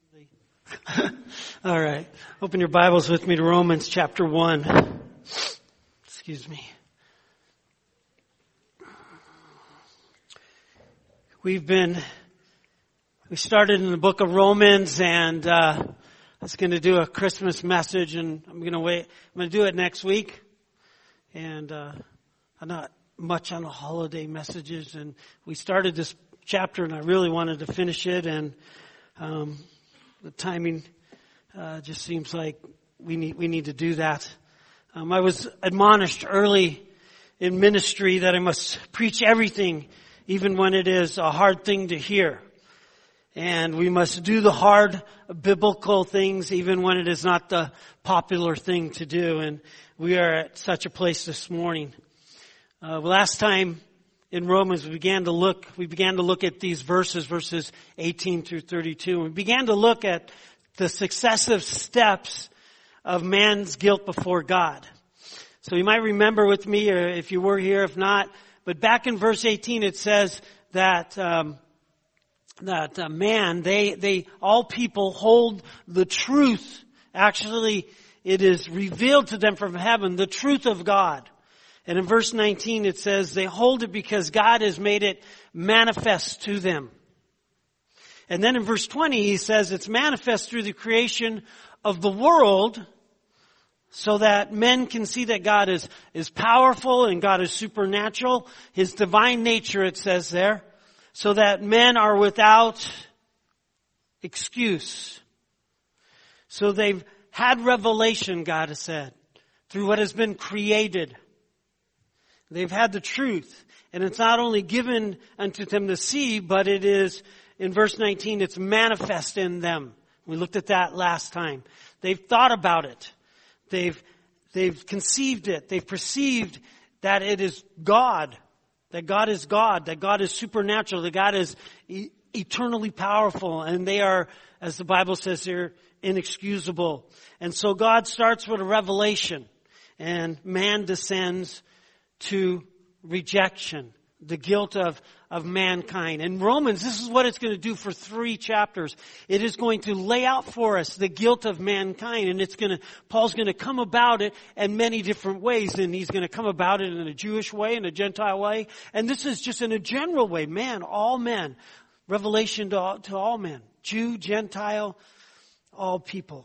All right. Open your Bibles with me to Romans chapter 1. Excuse me. We started in the book of Romans, and I was going to do a Christmas message, and I'm going to do it next week. And I'm not much on the holiday messages, and we started this chapter, and I really wanted to finish it, and the timing just seems like we need to do that. I was admonished early in ministry that I must preach everything, even when it is a hard thing to hear. And we must do the hard biblical things, even when it is not the popular thing to do. And we are at such a place this morning. Last time in Romans, we began to look at these verses 18 through 32. We began to look at the successive steps of man's guilt before God. So you might remember with me, or if you were here, if not, but back in verse 18 it says that all people hold the truth. Actually, it is revealed to them from heaven, the truth of God. And in verse 19 it says they hold it because God has made it manifest to them. And then in verse 20 he says it's manifest through the creation of the world, so that men can see that God is powerful and God is supernatural. His divine nature, it says there, so that men are without excuse. So they've had revelation, God has said, through what has been created. They've had the truth. And it's not only given unto them to see, but it is, in verse 19, it's manifest in them. We looked at that last time. They've thought about it. They've conceived it. They've perceived that it is God. That God is God. That God is supernatural. That God is eternally powerful. And they are, as the Bible says here, inexcusable. And so God starts with a revelation. And man descends to rejection, the guilt of mankind. In Romans, this is what it's going to do for 3 chapters. It is going to lay out for us the guilt of mankind, and Paul's going to come about it in many different ways, and he's going to come about it in a Jewish way, in a Gentile way, and this is just in a general way. All men, revelation to all men, Jew, Gentile, all people.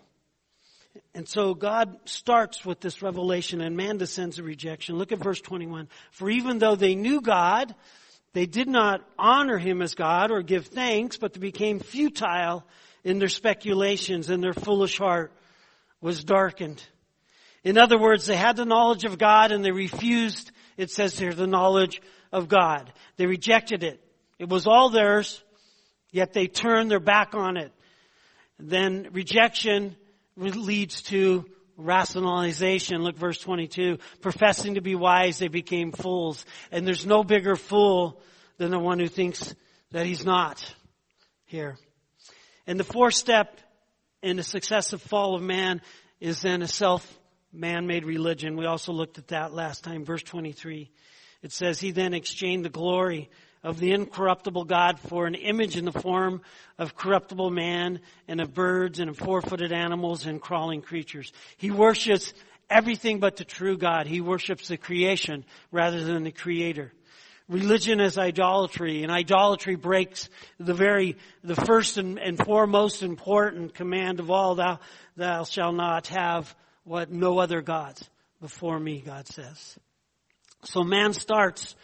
And so God starts with this revelation, and man descends to rejection. Look at verse 21. For even though they knew God, they did not honor Him as God or give thanks, but they became futile in their speculations, and their foolish heart was darkened. In other words, they had the knowledge of God, and they refused, it says here, the knowledge of God. They rejected it. It was all theirs, yet they turned their back on it. Then rejection leads to rationalization. Look, verse 22. Professing to be wise, they became fools. And there's no bigger fool than the one who thinks that he's not here. And the 4th step in the successive fall of man is then a man-made religion. We also looked at that last time. Verse 23. It says, he then exchanged the glory of the incorruptible God for an image in the form of corruptible man and of birds and of 4-footed animals and crawling creatures. He worships everything but the true God. He worships the creation rather than the Creator. Religion is idolatry, and idolatry breaks the first and foremost important command of all. Thou shalt not have no other gods before me, God says. So man starts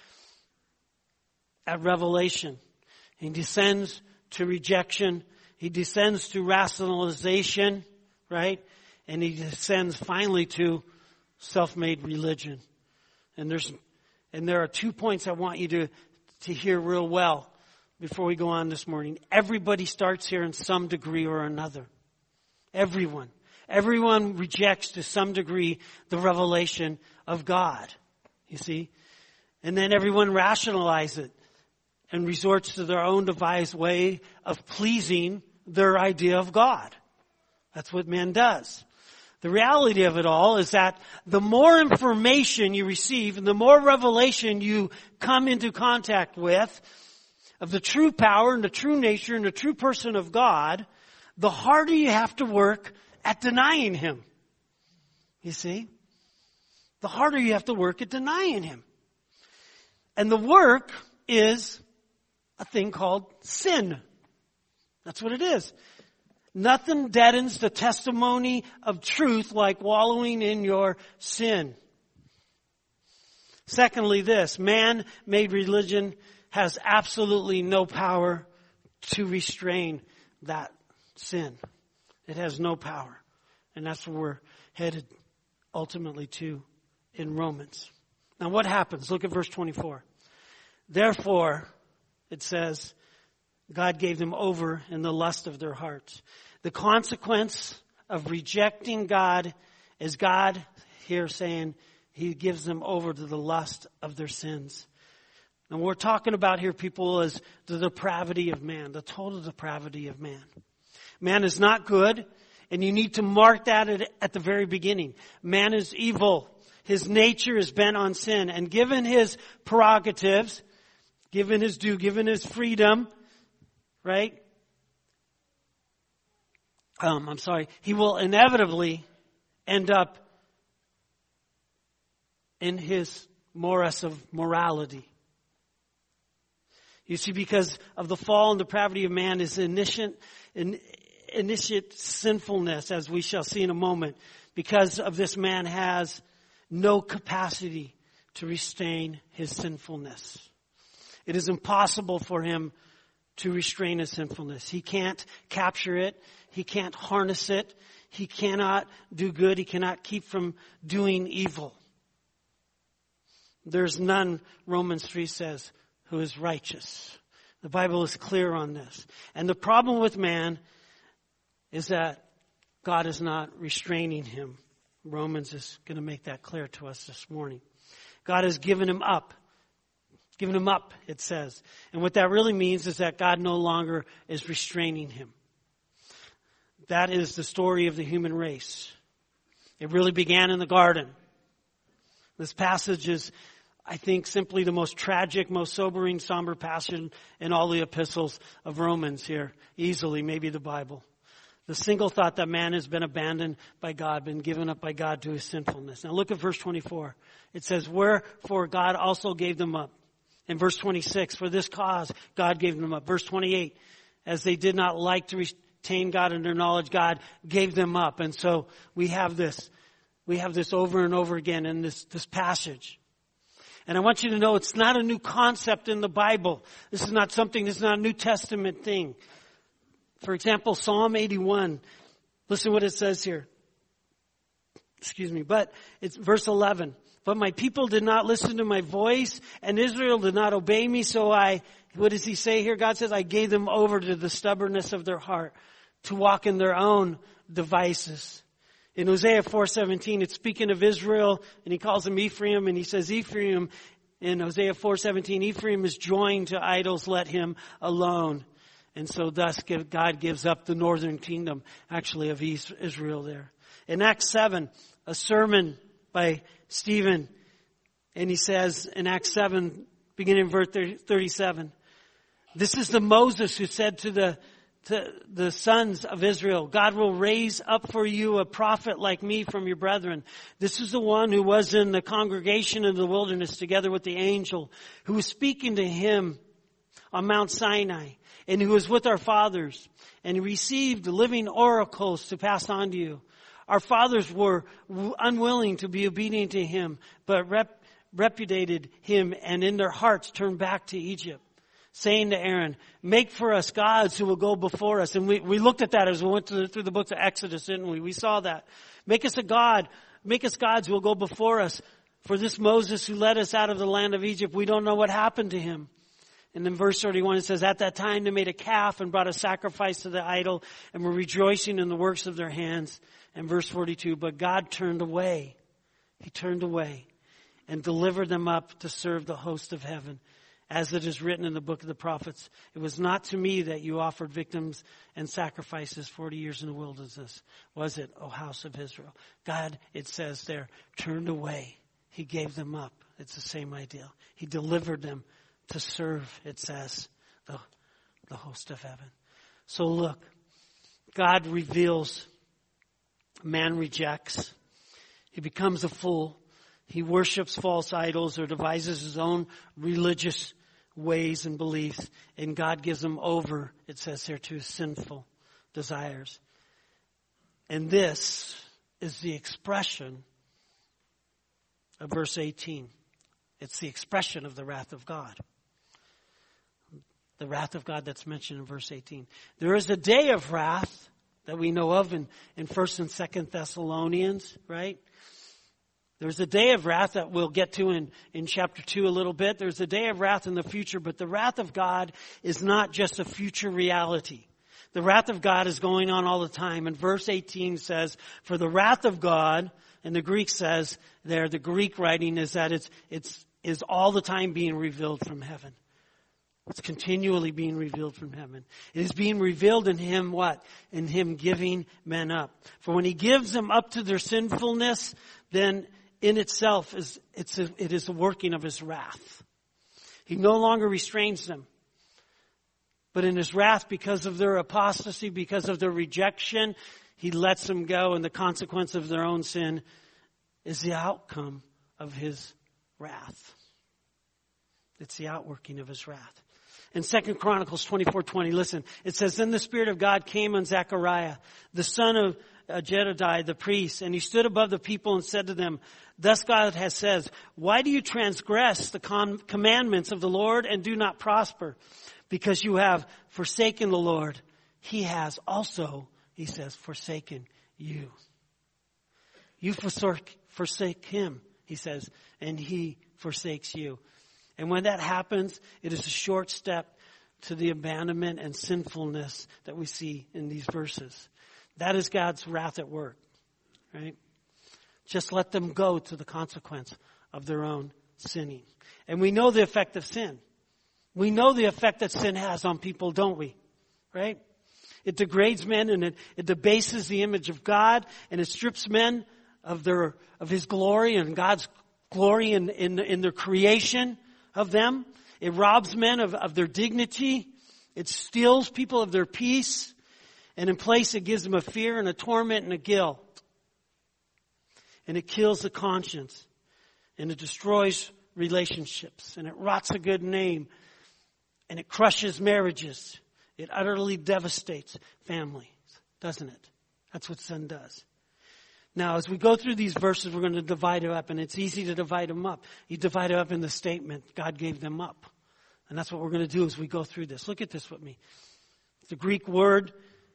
at revelation. He descends to rejection. He descends to rationalization, right? And he descends finally to self-made religion. And there are 2 points I want you to hear real well before we go on this morning. Everybody starts here in some degree or another. Everyone. Everyone rejects to some degree the revelation of God. You see? And then everyone rationalizes it and resorts to their own devised way of pleasing their idea of God. That's what man does. The reality of it all is that the more information you receive and the more revelation you come into contact with of the true power and the true nature and the true person of God, the harder you have to work at denying Him. You see? The harder you have to work at denying Him. And the work is a thing called sin. That's what it is. Nothing deadens the testimony of truth like wallowing in your sin. Secondly, this, man-made religion has absolutely no power to restrain that sin. It has no power. And that's where we're headed ultimately to in Romans. Now what happens? Look at verse 24. Therefore, it says, God gave them over in the lust of their hearts. The consequence of rejecting God is God here saying He gives them over to the lust of their sins. And what we're talking about here, people, is the depravity of man, the total depravity of man. Man is not good, and you need to mark that at the very beginning. Man is evil. His nature is bent on sin. And given his prerogatives, given his due, given his freedom, right? He will inevitably end up in his morass of morality. You see, because of the fall and depravity of man is initiate sinfulness, as we shall see in a moment. Because of this, man has no capacity to restrain his sinfulness. It is impossible for him to restrain his sinfulness. He can't capture it. He can't harness it. He cannot do good. He cannot keep from doing evil. There's none, Romans 3 says, who is righteous. The Bible is clear on this. And the problem with man is that God is not restraining him. Romans is going to make that clear to us this morning. God has given him up. Given him up, it says. And what that really means is that God no longer is restraining him. That is the story of the human race. It really began in the garden. This passage is, I think, simply the most tragic, most sobering, somber passage in all the epistles of Romans here. Easily, maybe the Bible. The single thought that man has been abandoned by God, been given up by God to his sinfulness. Now look at verse 24. It says, wherefore God also gave them up. In verse 26, for this cause God gave them up. Verse 28, as they did not like to retain God in their knowledge, God gave them up. And so we have this over and over again in this passage. And I want you to know it's not a new concept in the Bible. This is not a New Testament thing. For example, Psalm 81. Listen what it says here. But it's verse 11. But my people did not listen to my voice, and Israel did not obey me. So what does he say here? God says, I gave them over to the stubbornness of their heart, to walk in their own devices. In Hosea 4:17, it's speaking of Israel, and he calls him Ephraim, and he says, Ephraim, in Hosea 4:17, Ephraim is joined to idols, let him alone. And so thus God gives up the northern kingdom, actually, of Israel there. In Acts 7, a sermon by Stephen, and he says in Acts 7, beginning in verse 37, this is the Moses who said to the sons of Israel, God will raise up for you a prophet like me from your brethren. This is the one who was in the congregation in the wilderness together with the angel who was speaking to him on Mount Sinai, and who was with our fathers, and he received living oracles to pass on to you. Our fathers were unwilling to be obedient to him, but repudiated him, and in their hearts turned back to Egypt, saying to Aaron, make for us gods who will go before us. And we looked at that as we went through the books of Exodus, didn't we? We saw that. Make us gods who will go before us. For this Moses who led us out of the land of Egypt, we don't know what happened to him. And then verse 31, it says, at that time they made a calf and brought a sacrifice to the idol and were rejoicing in the works of their hands. And verse 42, but God turned away. He turned away and delivered them up to serve the host of heaven. As it is written in the book of the prophets, it was not to me that you offered victims and sacrifices 40 years in the wilderness, was it, O house of Israel? God, it says there, turned away. He gave them up. It's the same idea. He delivered them to serve, it says, the host of heaven. So look, God reveals, man rejects. He becomes a fool. He worships false idols or devises his own religious ways and beliefs. And God gives him over, it says here, to his sinful desires. And this is the expression of verse 18. It's the expression of the wrath of God. The wrath of God that's mentioned in verse 18. There is a day of wrath that we know of in 1st and 2nd Thessalonians, right? There's a day of wrath that we'll get to in chapter 2 a little bit. There's a day of wrath in the future, but the wrath of God is not just a future reality. The wrath of God is going on all the time. And verse 18 says, for the wrath of God, and the Greek says there, the Greek writing is that it's all the time being revealed from heaven. It's continually being revealed from heaven. It is being revealed in Him what? In Him giving men up. For when He gives them up to their sinfulness, then in itself it is the working of His wrath. He no longer restrains them. But in His wrath, because of their apostasy, because of their rejection, He lets them go, and the consequence of their own sin is the outcome of His wrath. It's the outworking of His wrath. In 2 Chronicles 24:20, listen, it says, then the Spirit of God came on Zechariah, the son of Jedediah, the priest, and he stood above the people and said to them, thus God has said, why do you transgress the commandments of the Lord and do not prosper? Because you have forsaken the Lord. He has also, he says, forsaken you. You forsake Him, he says, and He forsakes you. And when that happens, it is a short step to the abandonment and sinfulness that we see in these verses. That is God's wrath at work, right? Just let them go to the consequence of their own sinning. And we know the effect of sin. We know the effect that sin has on people, don't we? Right? It degrades men and it debases the image of God, and it strips men of His glory and God's glory in their creation of them. It robs men of their dignity. It steals people of their peace. And in place it gives them a fear and a torment and a guilt. And it kills the conscience. And it destroys relationships. And it rots a good name. And it crushes marriages. It utterly devastates families, doesn't it? That's what sin does. Now, as we go through these verses, we're going to divide it up, and it's easy to divide them up. You divide it up in the statement, God gave them up. And that's what we're going to do as we go through this. Look at this with me. The Greek word,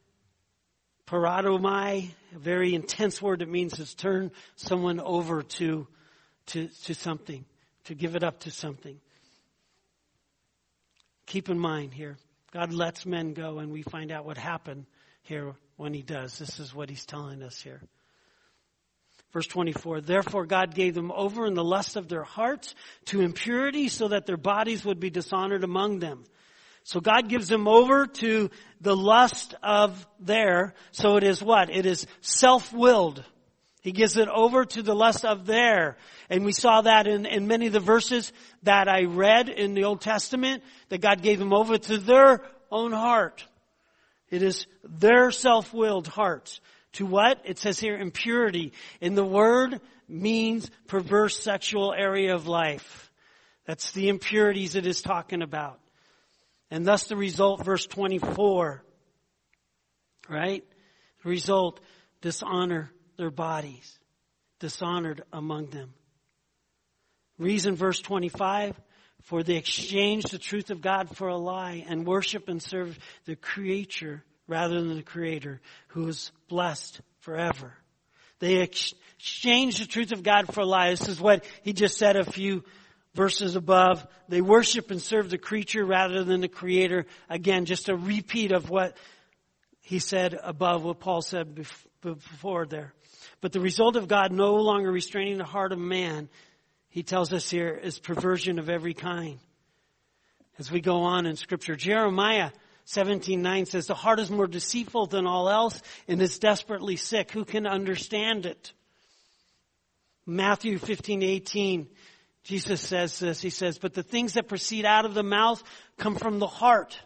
paradomai, a very intense word. It means to turn someone over to something, to give it up to something. Keep in mind here, God lets men go, and we find out what happened here when He does. This is what He's telling us here. Verse 24, therefore God gave them over in the lust of their hearts to impurity so that their bodies would be dishonored among them. So God gives them over to the lust of their, so it is what? It is self-willed. He gives it over to the lust of their. And we saw that in many of the verses that I read in the Old Testament, that God gave them over to their own heart. It is their self-willed hearts. To what? It says here impurity. And the word means perverse sexual area of life. That's the impurities it is talking about. And thus the result, verse 24. Right? The result, dishonor their bodies. Dishonored among them. Reason, verse 25. For they exchanged the truth of God for a lie and worship and serve the creature rather than the Creator, who is blessed forever. They exchanged the truth of God for a lie. This is what he just said a few verses above. They worship and serve the creature rather than the Creator. Again, just a repeat of what he said above, what Paul said before there. But the result of God no longer restraining the heart of man, he tells us here, is perversion of every kind. As we go on in Scripture, Jeremiah 17:9 says, the heart is more deceitful than all else and is desperately sick. Who can understand it? Matthew 15:18, Jesus says this. He says, but the things that proceed out of the mouth come from the heart.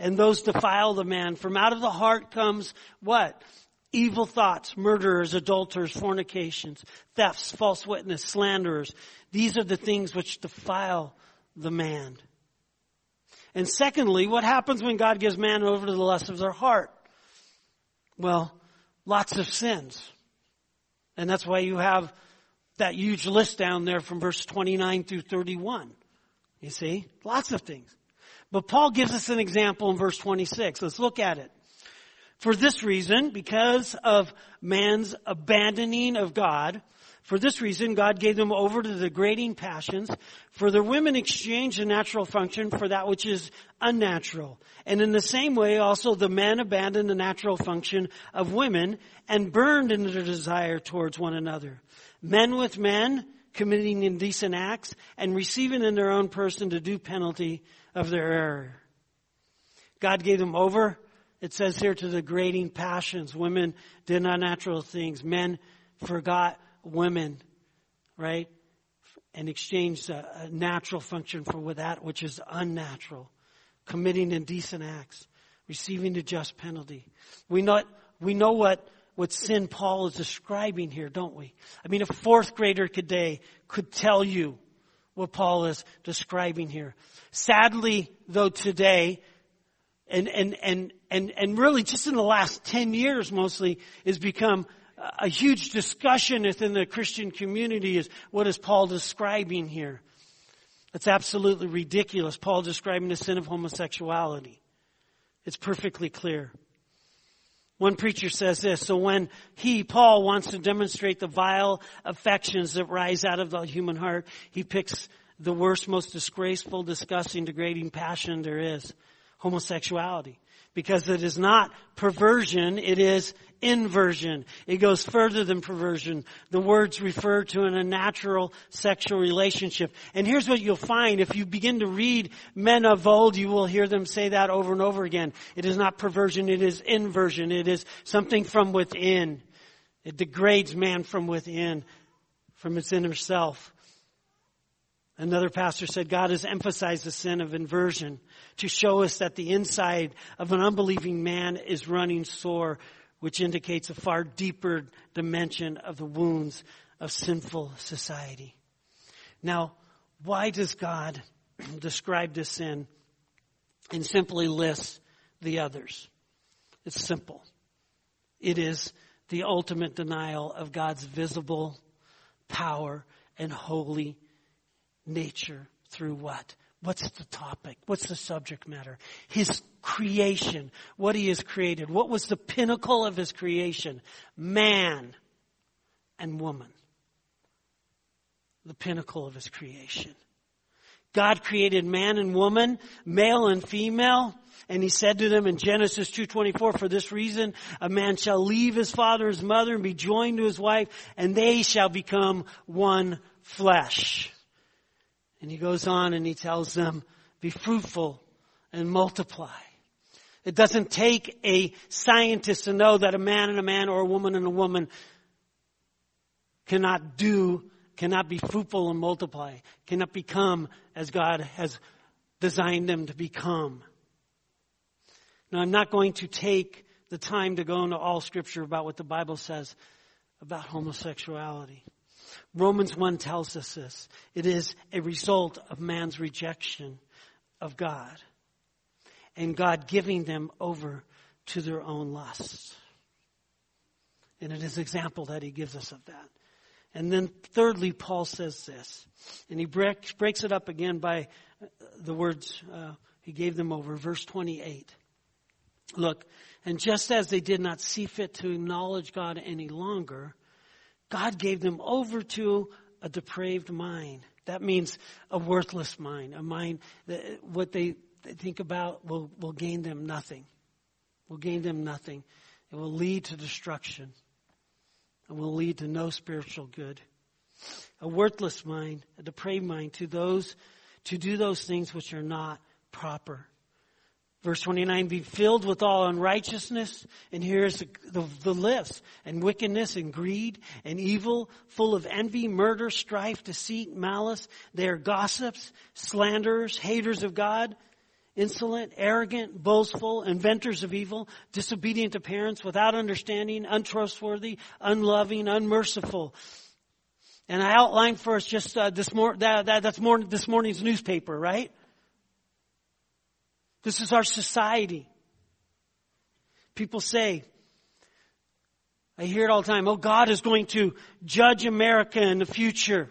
and those defile the man. From out of the heart comes what? Evil thoughts, murderers, adulterers, fornications, thefts, false witness, slanderers. These are the things which defile the man. And secondly, what happens when God gives man over to the lust of their heart? Well, lots of sins. And that's why you have that huge list down there from verse 29 through 31. You see? Lots of things. But Paul gives us an example in verse 26. Let's look at it. For this reason, because of man's abandoning of God, for this reason, God gave them over to the degrading passions. For their women exchanged the natural function for that which is unnatural. And in the same way, also the men abandoned the natural function of women and burned in their desire towards one another. Men with men, committing indecent acts and receiving in their own person the due penalty of their error. God gave them over, it says here, to the degrading passions. Women did unnatural things. Men forgot women, right? And exchanged a natural function for that which is unnatural. Committing indecent acts. Receiving the just penalty. We know what sin Paul is describing here, don't we? I mean, a fourth grader today could tell you what Paul is describing here. Sadly, though, today, and really just in the last 10 years mostly, has become a huge discussion within the Christian community is what is Paul describing here. It's absolutely ridiculous. Paul describing the sin of homosexuality. It's perfectly clear. One preacher says this, so when Paul wants to demonstrate the vile affections that rise out of the human heart, he picks the worst, most disgraceful, disgusting, degrading passion there is, homosexuality. Because it is not perversion, it is inversion. It goes further than perversion. The words refer to an unnatural sexual relationship. And here's what you'll find. If you begin to read men of old, you will hear them say that over and over again. It is not perversion, it is inversion. It is something from within. It degrades man from within, from its inner self. Another pastor said God has emphasized the sin of inversion to show us that the inside of an unbelieving man is running sore, which indicates a far deeper dimension of the wounds of sinful society. Now, why does God describe this sin and simply list the others? It's simple. It is the ultimate denial of God's visible power and holy nature through what? What's the topic? What's the subject matter? His creation. What he has created. What was the pinnacle of his creation? Man and woman. The pinnacle of his creation. God created man and woman, male and female. And he said to them in Genesis 2:24, for this reason, a man shall leave his father and his mother and be joined to his wife, and they shall become one flesh. And he goes on and he tells them, be fruitful and multiply. It doesn't take a scientist to know that a man and a man or a woman and a woman cannot be fruitful and multiply, cannot become as God has designed them to become. Now, I'm not going to take the time to go into all Scripture about what the Bible says about homosexuality. Romans 1 tells us this. It is a result of man's rejection of God and God giving them over to their own lusts. And it is an example that he gives us of that. And then thirdly, Paul says this, and he breaks it up again by the words he gave them over, verse 28. Look, and just as they did not see fit to acknowledge God any longer, God gave them over to a depraved mind. That means a worthless mind, a mind that what they think about will gain them nothing. Will gain them nothing. It will lead to destruction. It will lead to no spiritual good. A worthless mind, a depraved mind, to do those things which are not proper. Verse 29, be filled with all unrighteousness. And here's the list. And wickedness and greed and evil, full of envy, murder, strife, deceit, malice. They are gossips, slanderers, haters of God, insolent, arrogant, boastful, inventors of evil, disobedient to parents, without understanding, untrustworthy, unloving, unmerciful. And I outlined for us just this morning's newspaper, right? This is our society. People say, I hear it all the time, oh, God is going to judge America in the future.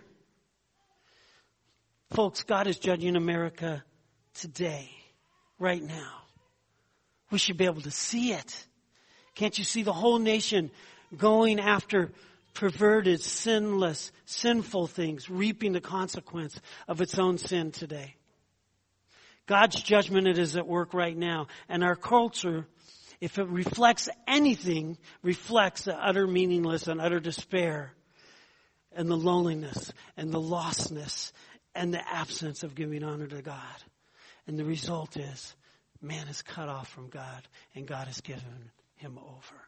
Folks, God is judging America today, right now. We should be able to see it. Can't you see the whole nation going after perverted, sinless, sinful things, reaping the consequence of its own sin today? God's judgment is at work right now. And our culture, if it reflects anything, reflects the utter meaningless and utter despair and the loneliness and the lostness and the absence of giving honor to God. And the result is man is cut off from God and God has given him over.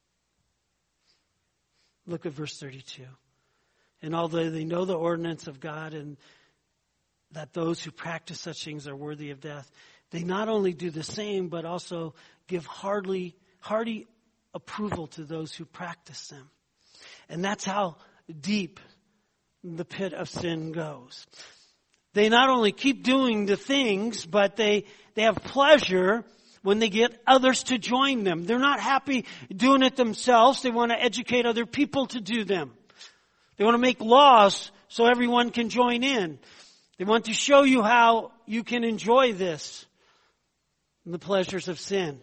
Look at verse 32. And although they know the ordinance of God and that those who practice such things are worthy of death, they not only do the same, but also give hearty approval to those who practice them. And that's how deep the pit of sin goes. They not only keep doing the things, but they have pleasure when they get others to join them. They're not happy doing it themselves. They want to educate other people to do them. They want to make laws so everyone can join in. They want to show you how you can enjoy this, the pleasures of sin.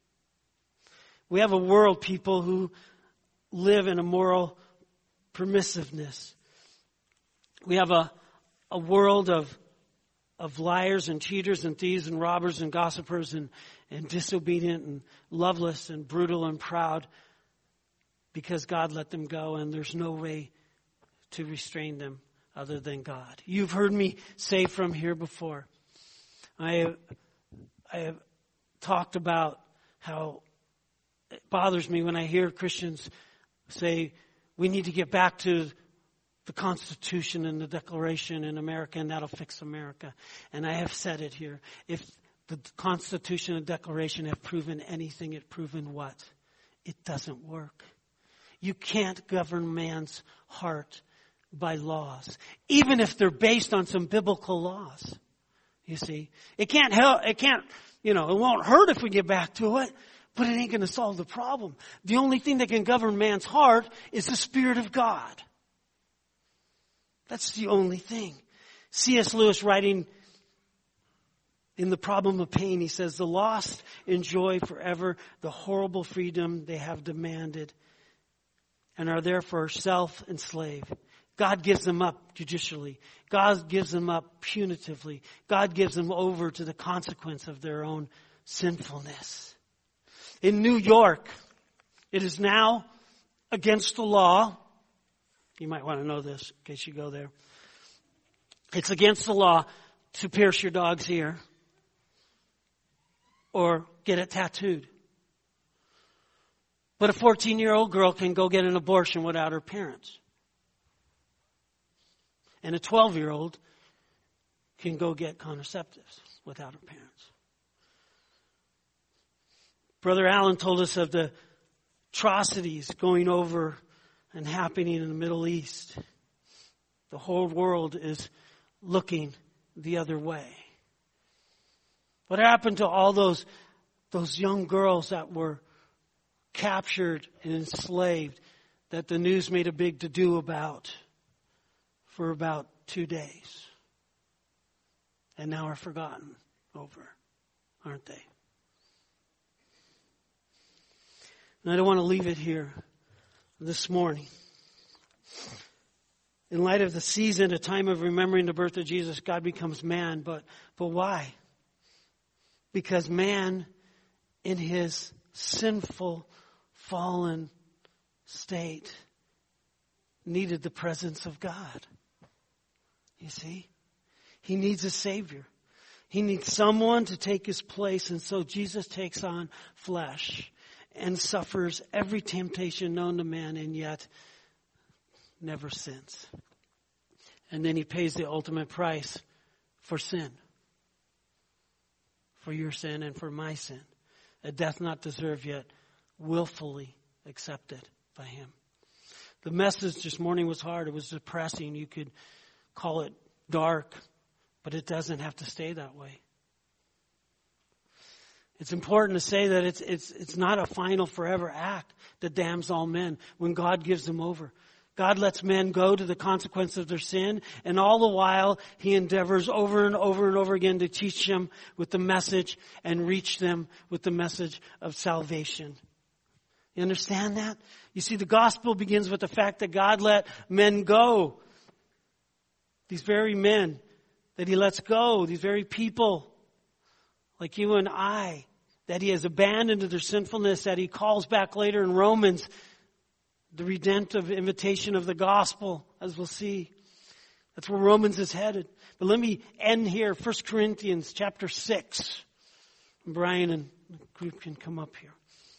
We have a world, people, who live in a moral permissiveness. We have a world of liars and cheaters and thieves and robbers and gossipers and disobedient and loveless and brutal and proud because God let them go and there's no way to restrain them other than God. You've heard me say from here before. I have talked about how it bothers me when I hear Christians say we need to get back to the Constitution and the Declaration in America and that'll fix America. And I have said it here. If the Constitution and Declaration have proven anything, it's proven what? It doesn't work. You can't govern man's heart by laws, even if they're based on some biblical laws. You see, it can't help. It won't hurt if we get back to it, but it ain't going to solve the problem. The only thing that can govern man's heart is the Spirit of God. That's the only thing. C.S. Lewis, writing in The Problem of Pain, he says, the lost enjoy forever the horrible freedom they have demanded and are therefore self-enslaved. God gives them up judicially. God gives them up punitively. God gives them over to the consequence of their own sinfulness. In New York, it is now against the law. You might want to know this in case you go there. It's against the law to pierce your dog's ear or get it tattooed. But a 14-year-old girl can go get an abortion without her parents. And a 12-year-old can go get contraceptives without her parents. Brother Allen told us of the atrocities going over and happening in the Middle East. The whole world is looking the other way. What happened to all those young girls that were captured and enslaved that the news made a big to-do about for about 2 days? And now are forgotten over, aren't they? And I don't want to leave it here this morning. In light of the season, a time of remembering the birth of Jesus, God becomes man. But why? Because man, in his sinful, fallen state, needed the presence of God. You see? He needs a Savior. He needs someone to take his place. And so Jesus takes on flesh and suffers every temptation known to man and yet never sins. And then he pays the ultimate price for sin. for your sin and for my sin. A death not deserved yet willfully accepted by him. The message this morning was hard. It was depressing. You could call it dark, but it doesn't have to stay that way. It's important to say that it's not a final forever act that damns all men when God gives them over. God lets men go to the consequence of their sin, and all the while he endeavors over and over and over again to teach them with the message and reach them with the message of salvation. You understand that? You see, the gospel begins with the fact that God let men go. These very men that he lets go, these very people like you and I, that he has abandoned to their sinfulness, that he calls back later in Romans, the redemptive invitation of the gospel, as we'll see. That's where Romans is headed. But let me end here, 1 Corinthians chapter 6. Brian and the group can come up here.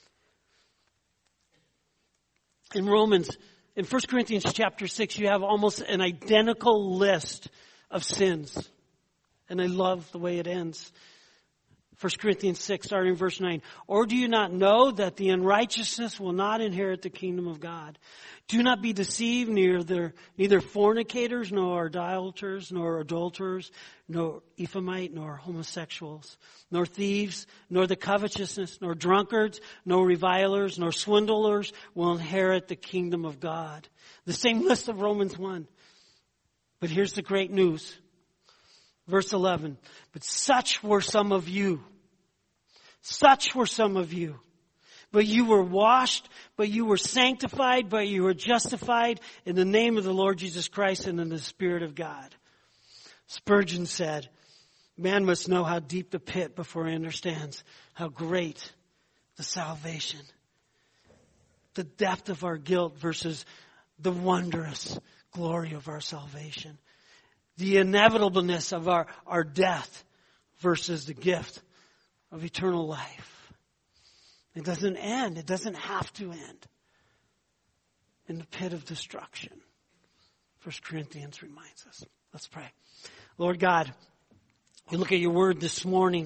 In 1 Corinthians chapter 6, you have almost an identical list of sins. And I love the way it ends. 1 Corinthians 6, starting in verse 9. Or do you not know that the unrighteousness will not inherit the kingdom of God? Do not be deceived, neither fornicators, nor idolaters, nor adulterers, nor Ephraimite, nor homosexuals, nor thieves, nor the covetousness, nor drunkards, nor revilers, nor swindlers will inherit the kingdom of God. The same list of Romans 1. But here's the great news. Verse 11. But such were some of you. Such were some of you. But you were washed, but you were sanctified, but you were justified in the name of the Lord Jesus Christ and in the Spirit of God. Spurgeon said, man must know how deep the pit before he understands how great the salvation. The depth of our guilt versus the wondrous glory of our salvation. The inevitableness of our death versus the gift of eternal life. It doesn't end. It doesn't have to end in the pit of destruction. 1 Corinthians reminds us. Let's pray. Lord God, we look at your word this morning,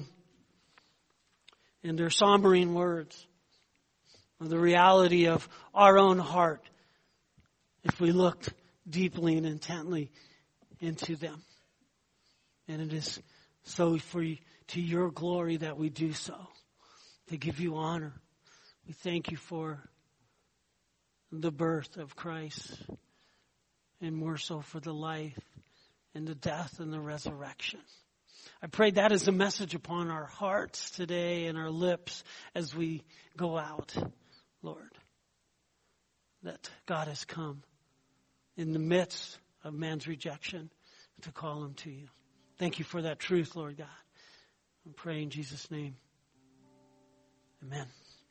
and they're sombering words of the reality of our own heart if we looked deeply and intently into them. And it is so to your glory that we do so, to give you honor. We thank you for the birth of Christ, and more so for the life and the death and the resurrection. I pray that is a message upon our hearts today and our lips as we go out, Lord, that God has come in the midst of man's rejection to call him to you. Thank you for that truth, Lord God. I pray in Jesus' name. Amen.